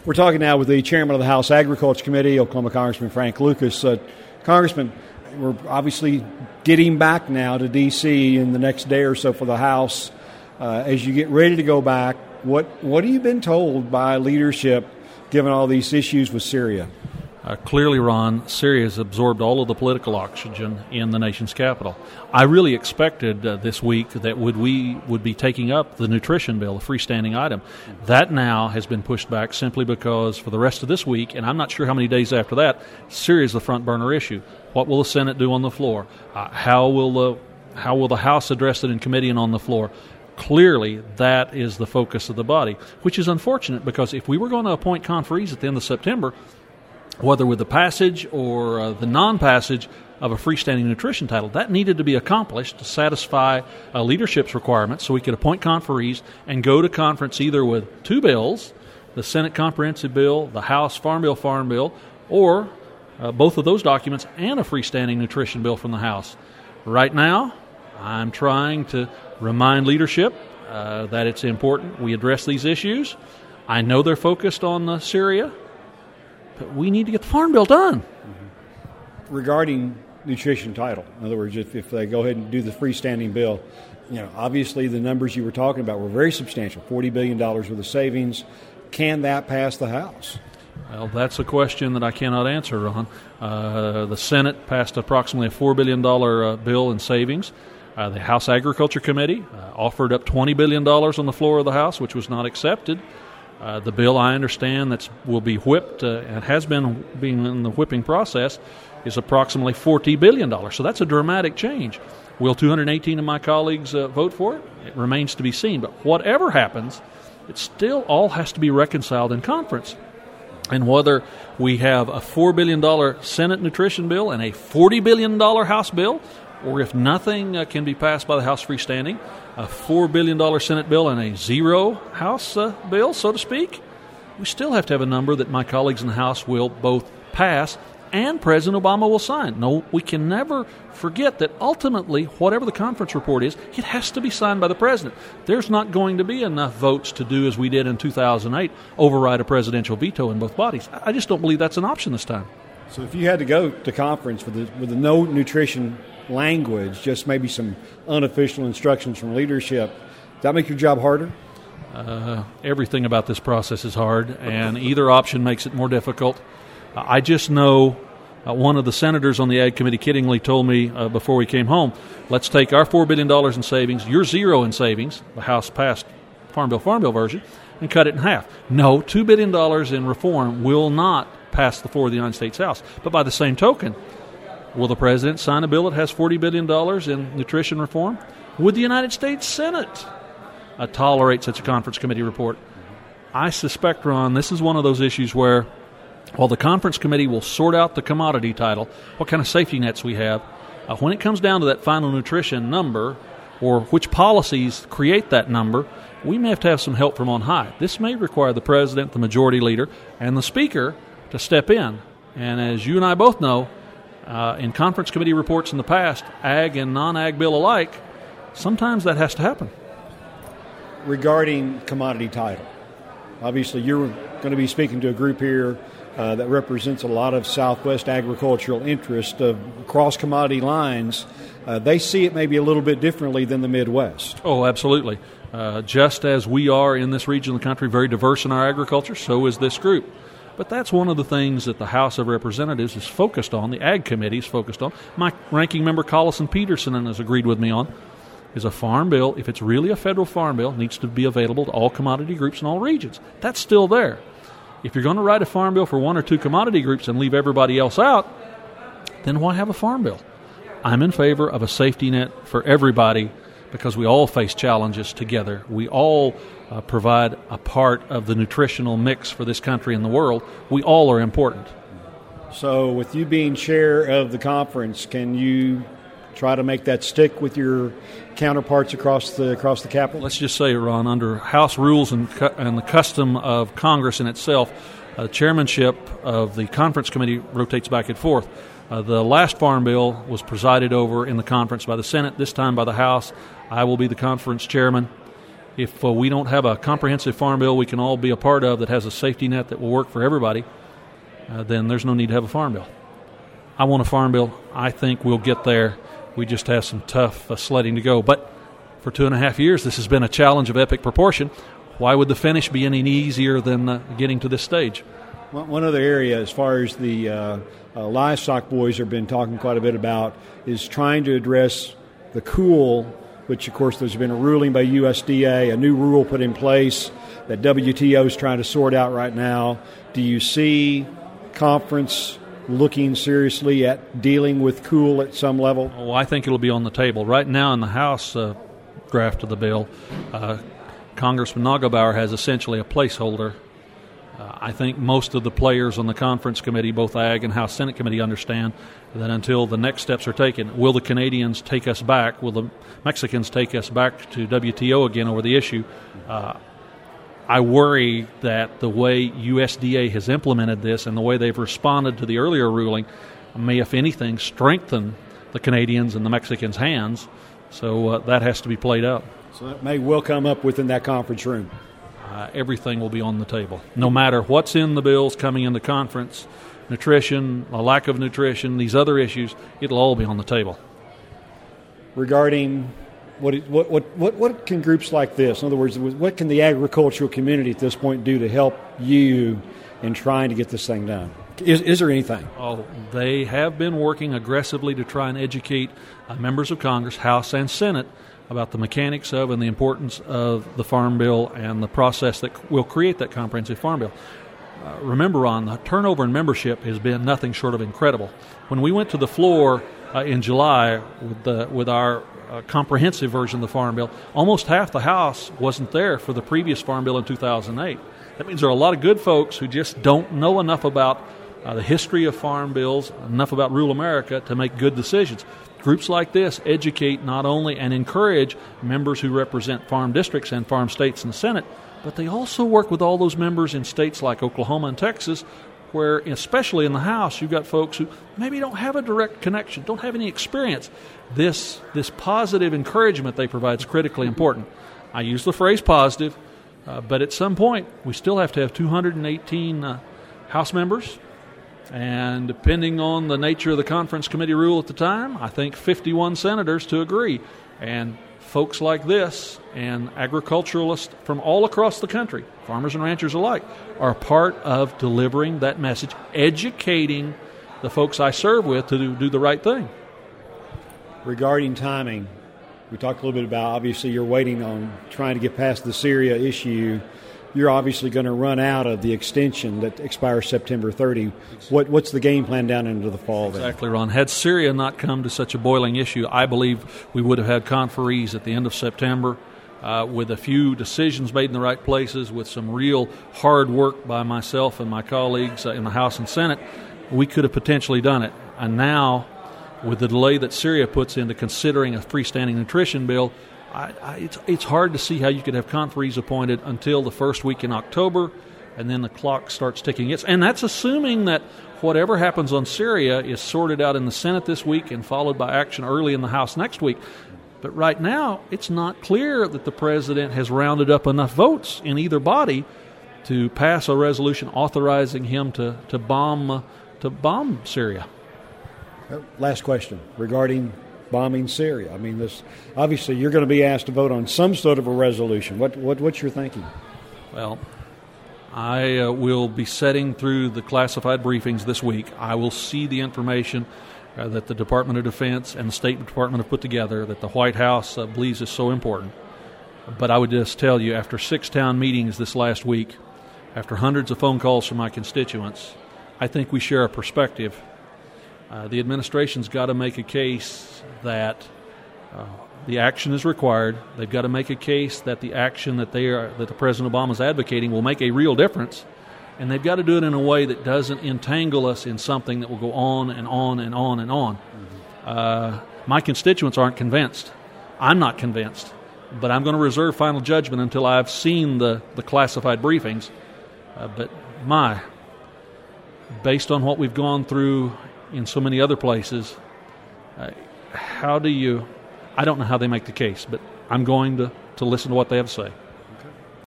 We're talking now with the chairman of the House Agriculture Committee, Oklahoma Congressman Frank Lucas. Congressman, we're obviously getting back now to D.C. in the next day or so for the House. As you get ready to go back, what have you been told by leadership given all these issues with Syria? Clearly, Ron, Syria has absorbed all of the political oxygen in the nation's capital. I really expected this week that we would be taking up the nutrition bill, a freestanding item. That now has been pushed back simply because for the rest of this week, and I'm not sure how many days after that, Syria is the front burner issue. What will the Senate do on the floor? How will the House address it in committee and on the floor? Clearly, that is the focus of the body, which is unfortunate because if we were going to appoint conferees at the end of September, whether with the passage or the non-passage of a freestanding nutrition title, that needed to be accomplished to satisfy leadership's requirements so we could appoint conferees and go to conference either with two bills, the Senate Comprehensive Bill, the House Farm Bill, or both of those documents and a freestanding nutrition bill from the House. Right now, I'm trying to remind leadership that it's important we address these issues. I know they're focused on Syria, but we need to get the Farm Bill done. Regarding nutrition title, in other words, if they go ahead and do the freestanding bill, obviously the numbers you were talking about were very substantial, $40 billion worth of savings. Can that pass the House? Well, that's a question that I cannot answer, Ron. The Senate passed approximately a $4 billion bill in savings. The House Agriculture Committee offered up $20 billion on the floor of the House, which was not accepted. The bill, I understand, that will be whipped and has been being in the whipping process is approximately $40 billion. So that's a dramatic change. Will 218 of my colleagues vote for it? It remains to be seen. But whatever happens, it still all has to be reconciled in conference. And whether we have a $4 billion Senate nutrition bill and a $40 billion House bill, or if nothing can be passed by the House freestanding, a $4 billion Senate bill and a zero House bill, so to speak, we still have to have a number that my colleagues in the House will both pass and President Obama will sign. No, we can never forget that ultimately, whatever the conference report is, it has to be signed by the President. There's not going to be enough votes to do as we did in 2008, override a presidential veto in both bodies. I just don't believe that's an option this time. So if you had to go to conference with the no nutrition language, just maybe some unofficial instructions from leadership, does that make your job harder? Everything about this process is hard, and either option makes it more difficult. I just know one of the senators on the Ag Committee kiddingly told me before we came home, let's take our $4 billion in savings, your zero in savings, the House passed Farm Bill version, and cut it in half. No, $2 billion in reform will not pass the floor of the United States House. But by the same token, will the President sign a bill that has $40 billion in nutrition reform? Would the United States Senate tolerate such a conference committee report? I suspect, Ron, this is one of those issues where while the conference committee will sort out the commodity title, what kind of safety nets we have, when it comes down to that final nutrition number or which policies create that number, we may have to have some help from on high. This may require the President, the Majority Leader, and the Speaker to step in. And as you and I both know, in conference committee reports in the past, ag and non-ag bill alike, sometimes that has to happen. Regarding commodity title, obviously you're going to be speaking to a group here that represents a lot of Southwest agricultural interest across commodity lines. They see it maybe a little bit differently than the Midwest. Oh, absolutely. Just as we are in this region of the country very diverse in our agriculture, so is this group. But that's one of the things that the House of Representatives is focused on, the Ag Committee is focused on. My ranking member, Collison Peterson, has agreed with me on, is a farm bill, if it's really a federal farm bill, needs to be available to all commodity groups in all regions. That's still there. If you're going to write a farm bill for one or two commodity groups and leave everybody else out, then why have a farm bill? I'm in favor of a safety net for everybody because we all face challenges together. We all provide a part of the nutritional mix for this country and the world. We all are important. So with you being chair of the conference, can you try to make that stick with your counterparts across the Capitol? Let's just say, Ron, under House rules and the custom of Congress in itself, chairmanship of the conference committee rotates back and forth. The last farm bill was presided over in the conference by the Senate, this time by the House. I will be the conference chairman. if we don't have a comprehensive farm bill we can all be a part of that has a safety net that will work for everybody, then there's no need to have a farm bill. I want a farm bill. I think we'll get there. We just have some tough sledding to go. But for 2.5 years, this has been a challenge of epic proportion. Why would the finish be any easier than getting to this stage? One other area, as far as the livestock boys have been talking quite a bit about, is trying to address the cool, which, of course, there's been a ruling by USDA, a new rule put in place that WTO is trying to sort out right now. Do you see conference looking seriously at dealing with cool at some level? Oh, I think it'll be on the table. Right now in the House draft of the bill, Congressman Nagelbauer has essentially a placeholder. I think most of the players on the conference committee, both Ag and House Senate committee, understand that until the next steps are taken, will the Canadians take us back? Will the Mexicans take us back to WTO again over the issue? I worry that the way USDA has implemented this and the way they've responded to the earlier ruling may, if anything, strengthen the Canadians' and the Mexicans' hands. So that has to be played out. So that may well come up within that conference room. Everything will be on the table. No matter what's in the bills coming into conference, nutrition, a lack of nutrition, these other issues, it'll all be on the table. Regarding what can groups like this, in other words, what can the agricultural community at this point do to help you in trying to get this thing done? Is there anything? Oh, they have been working aggressively to try and educate members of Congress, House and Senate, about the mechanics of and the importance of the Farm Bill and the process that will create that comprehensive Farm Bill. Remember, Ron, the turnover in membership has been nothing short of incredible. When we went to the floor in July with our comprehensive version of the Farm Bill, almost half the House wasn't there for the previous Farm Bill in 2008. That means there are a lot of good folks who just don't know enough about the history of farm bills, enough about rural America to make good decisions. Groups like this educate not only and encourage members who represent farm districts and farm states in the Senate, but they also work with all those members in states like Oklahoma and Texas, where, especially in the House, you've got folks who maybe don't have a direct connection, don't have any experience. This positive encouragement they provide is critically important. I use the phrase positive, but at some point, we still have to have 218 House members. And depending on the nature of the conference committee rule at the time, I think 51 senators to agree. And folks like this and agriculturalists from all across the country, farmers and ranchers alike, are part of delivering that message, educating the folks I serve with to do the right thing. Regarding timing, we talked a little bit about, obviously, you're waiting on trying to get past the Syria issue. You're obviously going to run out of the extension that expires September 30. What's the game plan down into the fall then? Exactly, Ron. Had Syria not come to such a boiling issue, I believe we would have had conferees at the end of September with a few decisions made in the right places, with some real hard work by myself and my colleagues in the House and Senate. We could have potentially done it. And now, with the delay that Syria puts into considering a freestanding nutrition bill, it's hard to see how you could have conferees appointed until the first week in October, and then the clock starts ticking. And that's assuming that whatever happens on Syria is sorted out in the Senate this week and followed by action early in the House next week. But right now, it's not clear that the president has rounded up enough votes in either body to pass a resolution authorizing him to bomb Syria. Last question regarding bombing Syria. I mean, this obviously you're going to be asked to vote on some sort of a resolution. What's your thinking? Well, I will be setting through the classified briefings this week. I will see the information that the Department of Defense and the State Department have put together that the White House believes is so important. But I would just tell you, after 6 town meetings this last week, after hundreds of phone calls from my constituents, I think we share a perspective. The administration's got to make a case that the action is required. They've got to make a case that the action that the President Obama is advocating will make a real difference, and they've got to do it in a way that doesn't entangle us in something that will go on and on and on and on. Mm-hmm. My constituents aren't convinced. I'm not convinced, but I'm going to reserve final judgment until I've seen the classified briefings. But based on what we've gone through in so many other places, I don't know how they make the case, but I'm going to listen to what they have to say.